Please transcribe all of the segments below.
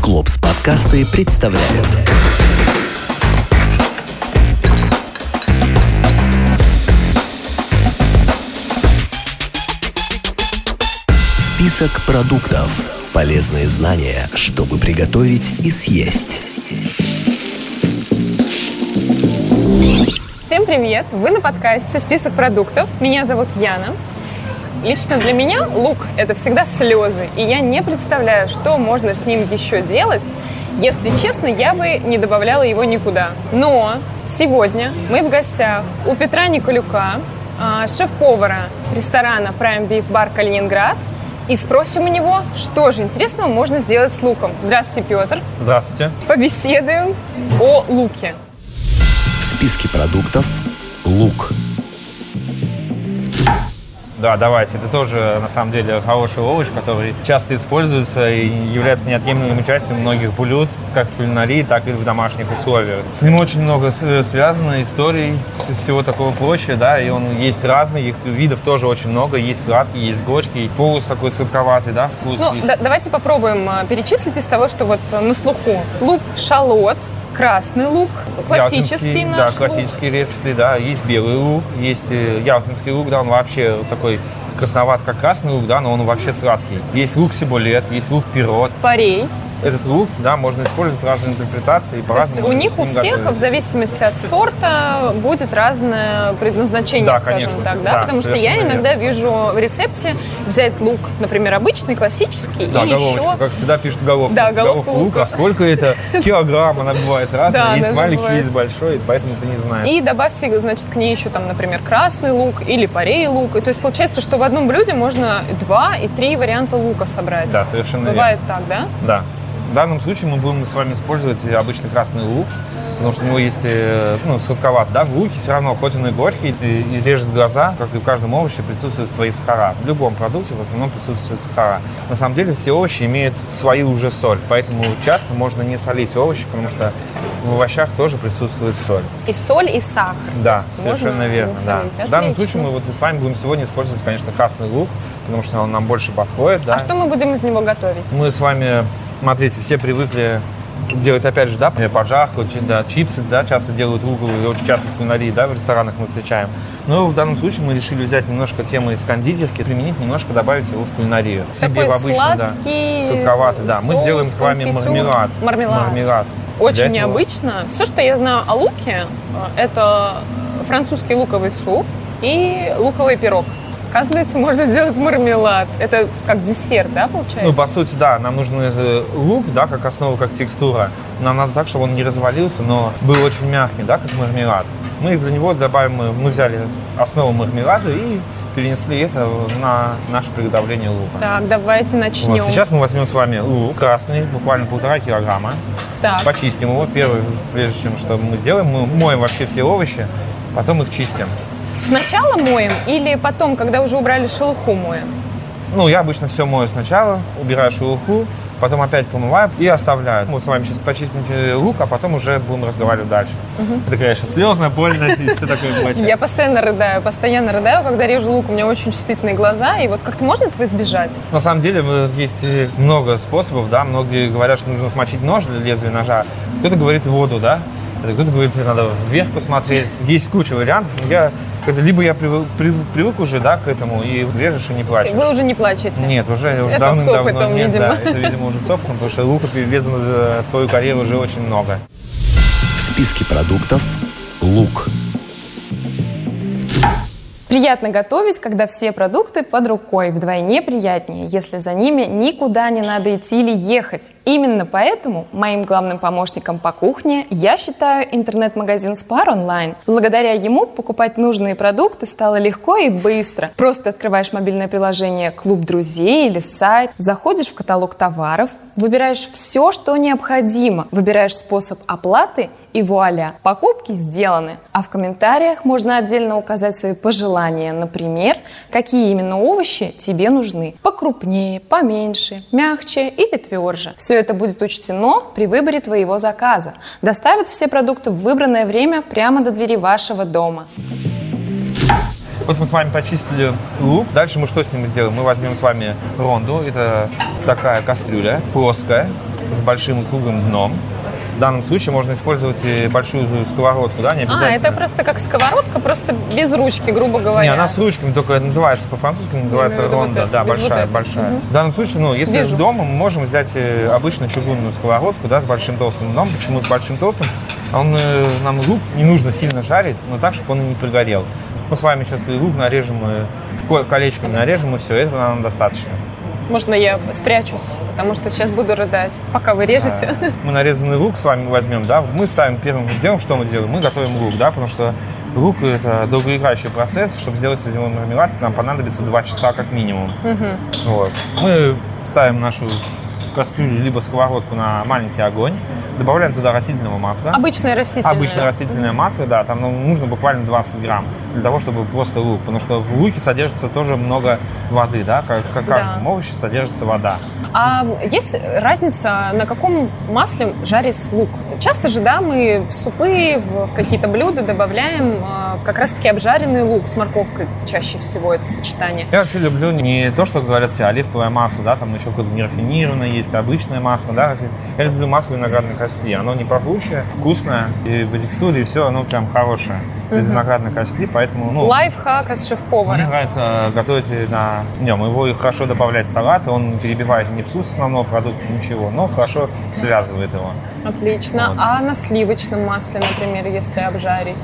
Клопс подкасты представляют. Список продуктов. Полезные знания, чтобы приготовить и съесть. Всем привет! Вы на подкасте «Список продуктов». Меня зовут Яна. Лично для меня лук – это всегда слезы, и я не представляю, что можно с ним еще делать. Если честно, я бы не добавляла его никуда. Но сегодня мы в гостях у Петра Николюка, шеф-повара ресторана Prime Beef Bar Калининград, и спросим у него, что же интересного можно сделать с луком. Здравствуйте, Петр. Здравствуйте. Побеседуем о луке. В списке продуктов лук. Да, давайте. Это тоже, на самом деле, хороший овощ, который часто используется и является неотъемлемой частью многих блюд, как в кулинарии, так и в домашних условиях. С ним очень много связано историй, всего такого прочего, да, и он есть разный, их видов тоже очень много. Есть сладкий, есть горький, полус такой сладковатый, да, вкус. Ну, давайте попробуем перечислить из того, что вот на слуху. Лук, шалот, красный лук, классический наш да, классический репчатый, да, есть белый лук, есть ялтинский лук, да, он вообще такой красноват, как красный лук, да, но он вообще сладкий. Есть лук сибулет, есть лук пирот. Порей. Этот лук, да, можно использовать разные интерпретации. То есть у них у всех, готовить. в зависимости от сорта, будет разное предназначение, да, скажем конечно, так, да? Да, потому что я иногда вижу в рецепте взять лук, например, обычный, классический, да, и головочка, еще... как всегда пишут головку. Да, головку лука. А сколько это? Килограмм, она бывает разная. Да, есть маленький, бывает. есть большой, поэтому ты не знаешь. И добавьте, значит, к ней еще, там, например, красный лук или порей лук. И то есть получается, что в одном блюде можно 2 и 3 варианта лука собрать. Да, совершенно Бывает верно. так, да? Да. В данном случае мы будем с вами использовать обычный красный лук, потому что у него есть, сладковат, да, в луке все равно, хоть он и горький, и режет глаза, как и в каждом овоще, присутствуют свои сахара. В любом продукте в основном присутствуют сахара. На самом деле все овощи имеют свою уже соль, поэтому часто можно не солить овощи, потому что в овощах тоже присутствует соль. И соль, и сахар. Да, совершенно верно. Да. В данном Отлично. случае мы с вами будем сегодня использовать, конечно, красный лук, потому что он нам больше подходит. Да. А что мы будем из него готовить? Мы с вами, смотрите, все привыкли делать, опять же, да, пожарку, да, чипсы, да, часто делают луковые, очень часто в кулинарии, да, в ресторанах мы встречаем. Но в данном случае мы решили взять немножко темы из кондитерки, применить, немножко добавить его в кулинарию. Такой в обычный, сладкий, да, сладковатый, да. Мы соус, сделаем с вами конфитюр. мармелад. Очень Для этого- необычно. Все, что я знаю о луке, это французский луковый суп и луковый пирог. Оказывается, можно сделать мармелад. Это как десерт, да, получается? Ну, по сути, да, нам нужен лук, да, как основа, как текстура. Нам надо так, чтобы он не развалился, но был очень мягкий, да, как мармелад. Мы для него добавим, мы взяли основу мармелада и перенесли это на наше приготовление лука. Так, давайте начнем. Вот, сейчас мы возьмем с вами лук красный, буквально 1,5 килограмма. Так. Почистим его. Первое, прежде чем что мы делаем, мы моем вообще все овощи, потом их чистим. Сначала моем или потом, когда уже убрали шелуху, моем? Ну, я обычно все мою сначала, убираю шелуху, потом опять помываю и оставляю. Мы с вами сейчас почистим лук, а потом уже будем разговаривать дальше. Это, конечно, слезно, больно и все такое прочее. Я постоянно рыдаю, когда режу лук, у меня очень чувствительные глаза, и вот как-то можно этого избежать? На самом деле есть много способов, да, многие говорят, что нужно смочить нож для лезвия ножа, кто-то говорит воду, да, кто-то говорит, надо вверх посмотреть, есть куча вариантов. Либо я привык уже, да, к этому, и режешь и не плачешь. Вы уже не плачете? Нет, уже это давным-давно с опытом, нет, видимо. Да, это, видимо, уже с опытом, потому что лука перевезено за свою карьеру уже очень много. В списке продуктов лук. Приятно готовить, когда все продукты под рукой. Вдвойне приятнее, если за ними никуда не надо идти или ехать. Именно поэтому моим главным помощником по кухне я считаю интернет-магазин Spar Online. Благодаря ему покупать нужные продукты стало легко и быстро. Просто открываешь мобильное приложение «Клуб друзей» или сайт, заходишь в каталог товаров, выбираешь все, что необходимо, выбираешь способ оплаты и вуаля, покупки сделаны. А в комментариях можно отдельно указать свои пожелания. Например, какие именно овощи тебе нужны. Покрупнее, поменьше, мягче или тверже. Все это будет учтено при выборе твоего заказа. Доставят все продукты в выбранное время прямо до двери вашего дома. Вот мы с вами почистили лук. Дальше мы что с ним сделаем? Мы возьмем с вами ронду. Это такая кастрюля плоская. с большим и круглым дном. В данном случае можно использовать и большую сковородку, да, не обязательно. Это просто как сковородка, просто без ручки, грубо говоря. Не, она с ручками, только называется по-французски, называется ронда, да, большая. В данном случае, если дома, мы можем взять обычную чугунную сковородку, да, с большим толстым дном. Почему с большим толстым? Нам лук не нужно сильно жарить, но так, чтобы он и не пригорел. Мы с вами сейчас лук нарежем, колечками нарежем, и все, этого нам достаточно. Можно я спрячусь, потому что сейчас буду рыдать, пока вы режете. Мы нарезанный лук с вами возьмем, да, мы ставим первым делом, что мы делаем? Мы готовим лук, да, потому что лук – это долгоиграющий процесс. Чтобы сделать из него мармелад, нам понадобится 2 часа как минимум. Вот. Мы ставим нашу кастрюлю либо сковородку на маленький огонь, добавляем туда растительного масла. Обычное растительное. Обычное растительное масло, да, там нужно буквально 20 грамм для того, чтобы просто лук, потому что в луке содержится тоже много воды, да, как в каждом овоще содержится вода. А есть разница, на каком масле жарить лук? Часто же, да, мы в супы, в какие-то блюда добавляем как раз-таки обжаренный лук с морковкой чаще всего, это сочетание. Я вообще люблю не то, что говорят все, оливковое масло, да, там еще какое-то нерафинированное есть, обычное масло, да. Я люблю масло виноградной кости, оно не пахучее, вкусное, и по текстуре и все, оно прям хорошее, без виноградной кости, поэтому, Лайфхак от шеф-повара. Мне нравится готовить на нем, его хорошо добавлять в салат, он перебивает не вкус основного продукта, ничего, но хорошо связывает его. Отлично. Вот. А на сливочном масле, например, если обжарить?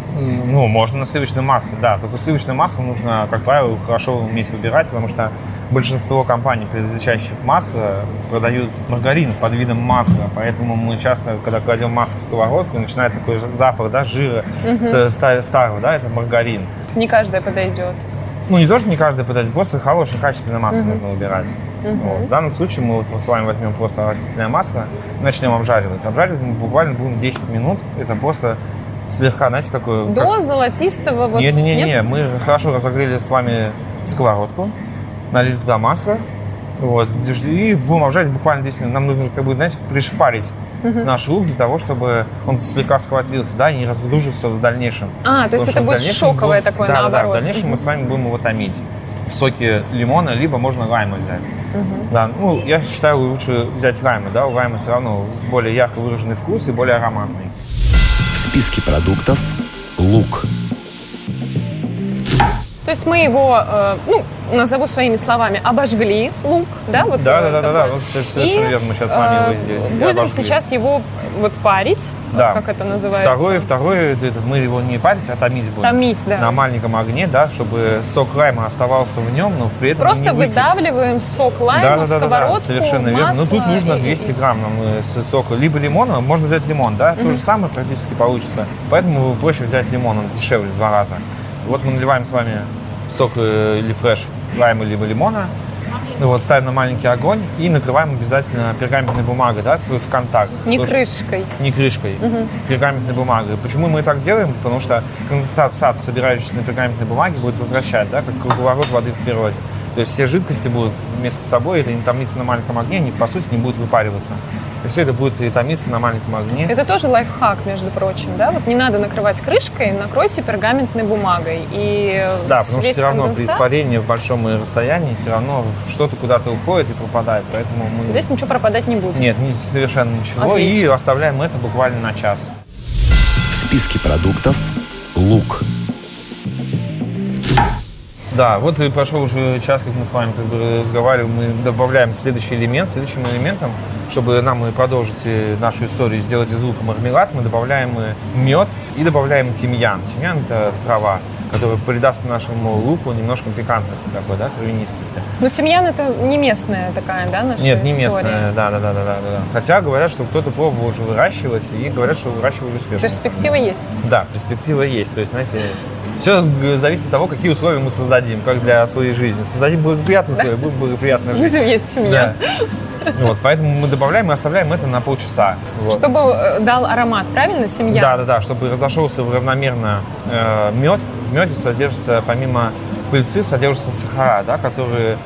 Можно на сливочном масле, да. Только сливочное масло нужно, как правило, хорошо уметь выбирать, потому что большинство компаний, производящих масло, продают маргарин под видом масла. Поэтому мы часто, когда кладем масло в сковородку, начинает такой запах, да, жира старого, да, это маргарин. Не каждое подойдет. Не то, что не каждое подойдет, просто хорошее, качественное масло нужно выбирать. Вот. В данном случае мы с вами возьмем просто растительное масло и начнем обжаривать. Обжаривать мы буквально будем 10 минут. Это просто слегка, знаете, такое... До золотистого... Не-не-не, мы хорошо разогрели с вами сковородку, налили туда масло, вот, и будем обжаривать буквально 10 минут. Нам нужно, знаете, пришпарить наш лук для того, чтобы он слегка схватился, да, и не разлужился в дальнейшем. То есть это будет шоковое такое, наоборот. Да, в дальнейшем мы с вами будем его томить в соке лимона, либо можно лайма взять. Да, я считаю, лучше взять лайма, да, у лайма все равно более ярко выраженный вкус и более ароматный. В списке продуктов лук. То есть мы его, назову своими словами, обожгли лук, да? Вот да, вот совершенно верно, мы сейчас с вами его здесь будем обожгли. Сейчас его парить, да. Как это называется? Второе, мы его не парить, а томить будем. Томить, да. На маленьком огне, да, чтобы сок лайма оставался в нем, но при этом просто выдавливаем сок лайма в сковородку, совершенно верно. Но тут нужно 200 грамм сока, либо лимона, можно взять лимон, да, то же самое практически получится. Поэтому проще взять лимон, он дешевле в 2 раза. Вот мы наливаем с вами сок или фреш лайма, либо лимона. Ставим на маленький огонь и накрываем обязательно пергаментной бумагой, да, такой в контакт. Не крышкой. Не крышкой, пергаментной бумагой. Почему мы так делаем? Потому что конденсат, собирающийся на пергаментной бумаге, будет возвращать, да, как круговорот воды в природе. То есть все жидкости будут вместе с собой, это не томится на маленьком огне, они, по сути, не будут выпариваться. И все это будет и томиться на маленьком огне. Это тоже лайфхак, между прочим, да? Вот не надо накрывать крышкой, накройте пергаментной бумагой. Да, потому что все равно при испарении в большом расстоянии все равно что-то куда-то уходит и пропадает. Поэтому мы... Здесь ничего пропадать не будет. Нет, совершенно ничего. Отлично. И оставляем это буквально на час. В списке продуктов лук. Да, вот и прошел уже час, как мы с вами разговаривали, мы добавляем следующий элемент. Следующим элементом, чтобы нам продолжить нашу историю, сделать из лука мармелад, мы добавляем мед и добавляем тимьян. Тимьян – это трава, которая придаст нашему луку немножко пикантности такой, да, травянистости. Но тимьян – это не местная такая, да, наша история? Нет, не местная, да. Хотя говорят, что кто-то пробовал уже выращивать, и говорят, что выращивали успешно. Перспектива есть? Да, перспектива есть. То есть, знаете, все зависит от того, какие условия мы создадим, как для своей жизни. Создадим благоприятные условия, будет благоприятно жить. Будем есть тимьян. Да. Поэтому мы добавляем и оставляем это на полчаса. Чтобы дал аромат, правильно, тимьян? Да, чтобы разошелся равномерно мед. В меде содержится, помимо пыльцы, содержатся сахара, да, которые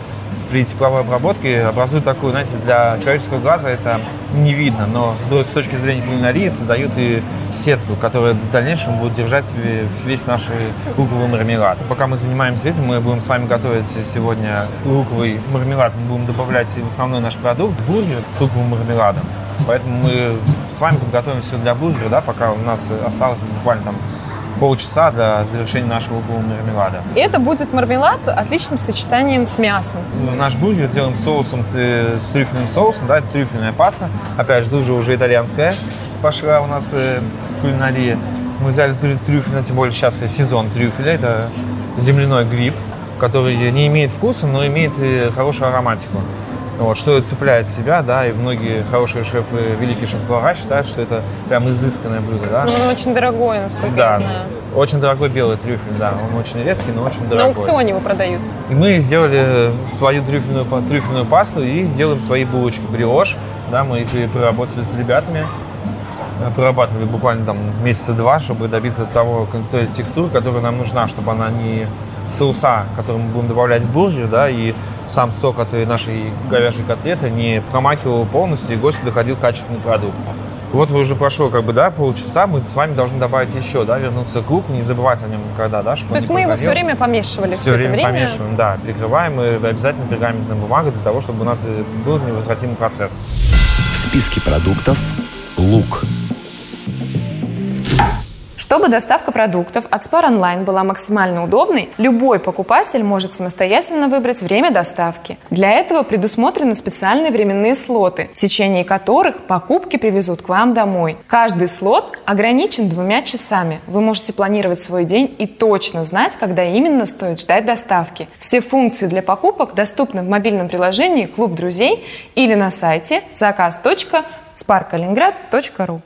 при тепловой обработке образуют такую, знаете, для человеческого глаза это не видно, но с точки зрения кулинарии создают и сетку, которая в дальнейшем будет держать весь наш луковый мармелад. Пока мы занимаемся этим, мы будем с вами готовить сегодня луковый мармелад. Мы будем добавлять в основной наш продукт бургер с луковым мармеладом. Поэтому мы с вами подготовим все для бургера, да, пока у нас осталось буквально там полчаса до завершения нашего лукового мармелада. И это будет мармелад отличным сочетанием с мясом. Наш бургер делаем соусом, с трюфельным соусом, да, это трюфельная паста. Опять же, уже итальянская пошла у нас кулинария. Мы взяли трюфель, тем более сейчас сезон трюфеля, это земляной гриб, который не имеет вкуса, но имеет хорошую ароматику. Вот, что это цепляет себя, да, и многие хорошие шефы, великие шеф-повара считают, что это прям изысканное блюдо, да. Но он очень дорогой, насколько я знаю. Очень дорогой белый трюфель, да, он очень редкий, но очень дорогой. На аукционе его продают. И мы сделали свою трюфельную пасту и делаем свои булочки бриош, да, мы их проработали с ребятами, прорабатывали буквально там месяца 2, чтобы добиться той текстуры, которая нам нужна, чтобы она не соуса, который мы будем добавлять в бургер, да, и сам сок от нашей говяжьей котлеты не промакивал полностью, и к гостю доходил качественный продукт. Вот уже прошло полчаса, мы с вами должны добавить еще, да, вернуться к луку, не забывать о нем никогда, да, чтобы То есть мы его все время помешивали все это время? Помешиваем, да, прикрываем и обязательно пергаментной бумагой для того, чтобы у нас был невозвратимый процесс. В списке продуктов лук. Чтобы доставка продуктов от Spar Online была максимально удобной, любой покупатель может самостоятельно выбрать время доставки. Для этого предусмотрены специальные временные слоты, в течение которых покупки привезут к вам домой. Каждый слот ограничен 2 часами. Вы можете планировать свой день и точно знать, когда именно стоит ждать доставки. Все функции для покупок доступны в мобильном приложении «Клуб друзей» или на сайте zakaz.sparkaliningrad.ru.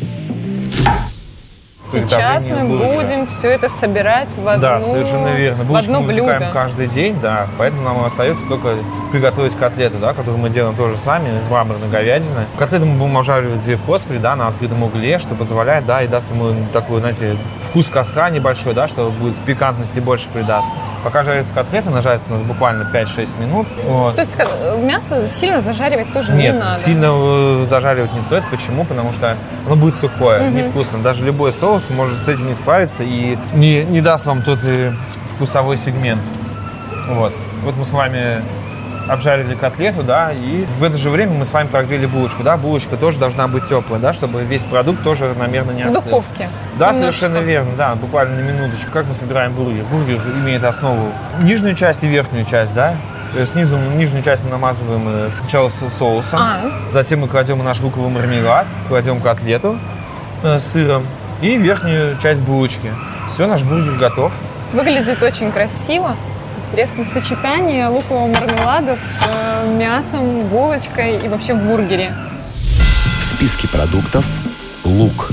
Сейчас мы будем все это собирать в одно, да, совершенно верно. В одно мы блюдо. выпекаем каждый день, да, поэтому нам остается только приготовить котлеты, да, которые мы делаем тоже сами из мраморной говядины. Котлеты мы будем обжаривать в костре, да, на открытом угле, что позволяет, да, и даст ему такой, знаете, вкус костра небольшой, да, что будет пикантности больше придаст. Пока жарится котлета, она жарится у нас буквально 5-6 минут. Вот. То есть мясо сильно зажаривать тоже не надо? Нет, сильно зажаривать не стоит. Почему? Потому что оно будет сухое, невкусно. Даже любой соус может с этим не справиться и не даст вам тот вкусовой сегмент. Вот мы с вами обжарили котлету, да, и в это же время мы с вами прогрели булочку, да, булочка тоже должна быть теплая, да, чтобы весь продукт тоже равномерно не остыл. В духовке? Да, немножко. Совершенно верно, да, буквально на минуточку. Как мы собираем бургер? Бургер имеет основу нижнюю часть и верхнюю часть, да. Снизу нижнюю часть мы намазываем сначала соусом, затем мы кладем наш луковый мармелад, кладем котлету с сыром и верхнюю часть булочки. Все, наш бургер готов. Выглядит очень красиво. Интересно сочетание лукового мармелада с мясом, булочкой и вообще в бургере. В списке продуктов лук.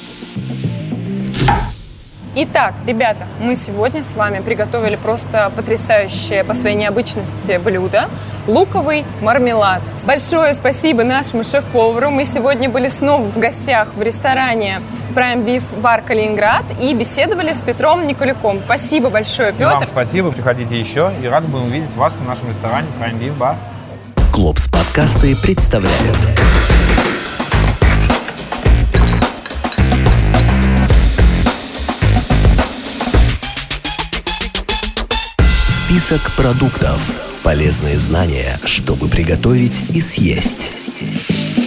Итак, ребята, мы сегодня с вами приготовили просто потрясающее по своей необычности блюдо – луковый мармелад. Большое спасибо нашему шеф-повару. Мы сегодня были снова в гостях в ресторане Prime Beef Bar Калининград и беседовали с Петром Никуляком. Спасибо большое, Петр. Вам спасибо, приходите еще и рады будем увидеть вас в нашем ресторане Prime Beef Bar. Клопс подкасты представляют. Список продуктов. Полезные знания, чтобы приготовить и съесть.